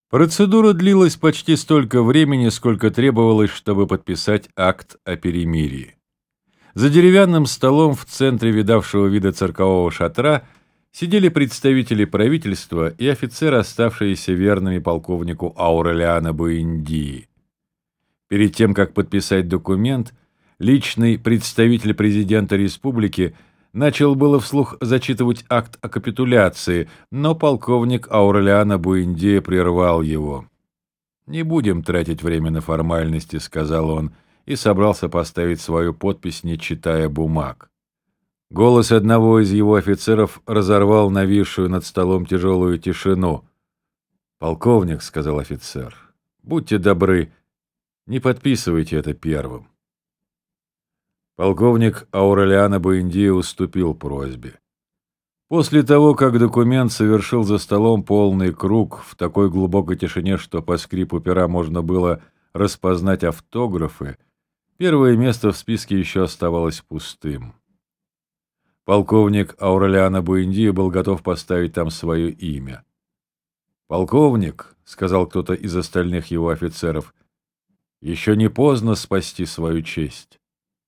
Процедура длилась почти столько времени, сколько требовалось, чтобы подписать акт о перемирии. За деревянным столом в центре видавшего вида циркового шатра сидели представители правительства и офицеры, оставшиеся верными полковнику Аурелиано Буэндии. Перед тем, как подписать документ, личный представитель президента республики начал было вслух зачитывать акт о капитуляции, но полковник Аурелиано Буэндия прервал его. «Не будем тратить время на формальности», — сказал он, и собрался поставить свою подпись, не читая бумаг. Голос одного из его офицеров разорвал нависшую над столом тяжелую тишину. «Полковник», — сказал офицер, — «будьте добры, не подписывайте это первым». Полковник Аурелиано Буэндия уступил просьбе. После того, как документ совершил за столом полный круг в такой глубокой тишине, что по скрипу пера можно было распознать автографы, первое место в списке еще оставалось пустым. Полковник Аурелиано Буэндия был готов поставить там свое имя. «Полковник», — сказал кто-то из остальных его офицеров, — «еще не поздно спасти свою честь».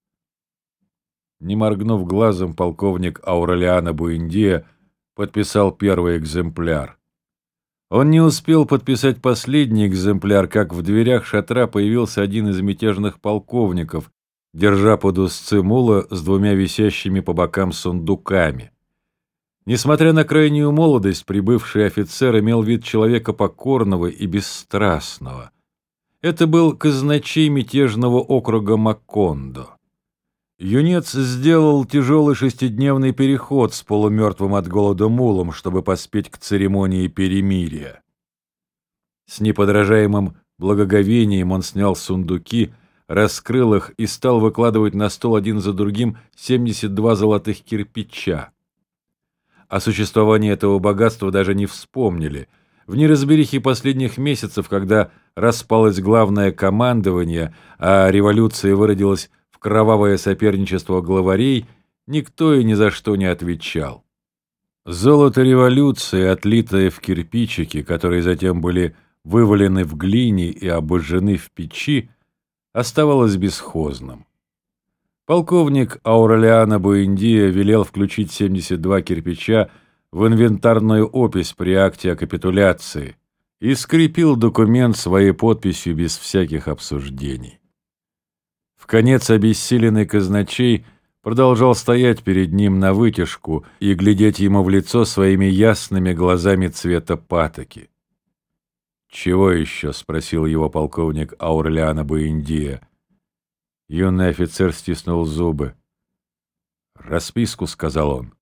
Не моргнув глазом, полковник Аурелиано Буэндия подписал первый экземпляр. Он не успел подписать последний экземпляр, как в дверях шатра появился один из мятежных полковников, держа под узцы мула с двумя висящими по бокам сундуками. Несмотря на крайнюю молодость, прибывший офицер имел вид человека покорного и бесстрастного. Это был казначей мятежного округа Макондо. Юнец сделал тяжелый шестидневный переход с полумертвым от голода мулом, чтобы поспеть к церемонии перемирия. С неподражаемым благоговением он снял сундуки, раскрыл их и стал выкладывать на стол один за другим 72 золотых кирпича. О существовании этого богатства даже не вспомнили. В неразберихе последних месяцев, когда распалось главное командование, а революция выродилась кровавое соперничество главарей, никто и ни за что не отвечал. Золото революции, отлитое в кирпичики, которые затем были вывалены в глине и обожжены в печи, оставалось бесхозным. Полковник Аурелиано Буэндия велел включить 72 кирпича в инвентарную опись при акте о капитуляции и скрепил документ своей подписью без всяких обсуждений. Вконец обессиленный казначей продолжал стоять перед ним навытяжку и глядеть ему в лицо своими ясными глазами цвета патоки. «Чего еще?» — спросил его полковник Аурелиано Буэндия. Юный офицер стиснул зубы. «Расписку», — сказал он.